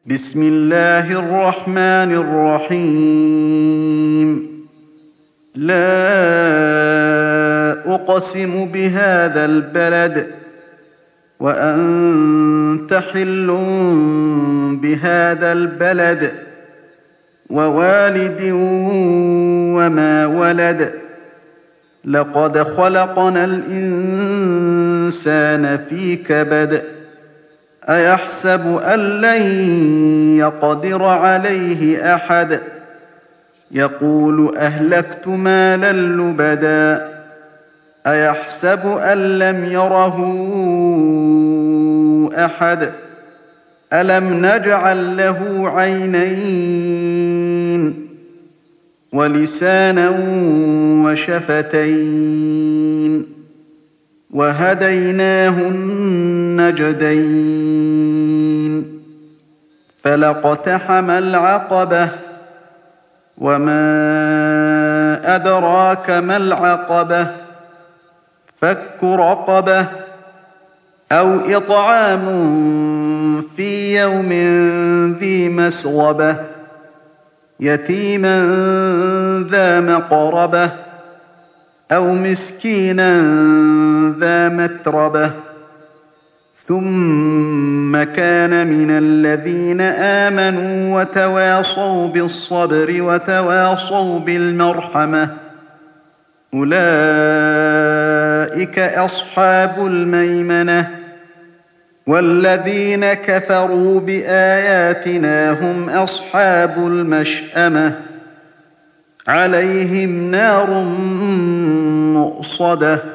بسم الله الرحمن الرحيم لا أقسم بهذا البلد وأنت حل بهذا البلد ووالد وما ولد لقد خلقنا الإنسان في كبد أيحسب أن لن يقدر عليه أحد يقول أهلكت مالا لبدا أيحسب أن لم يره أحد ألم نجعل له عينين ولسانا وشفتين وهديناه النجدين فلاقتحم العقبة وما أدراك ما العقبة فك رقبة أو إطعام في يوم ذي مسغبة يتيما ذا مقربة أو مسكينا ذا متربة ثم كان من الذين آمنوا وتواصوا بالصبر وتواصوا بالمرحمة أولئك أصحاب الميمنة والذين كفروا بآياتنا هم أصحاب المشأمة عليهم نار مؤصدة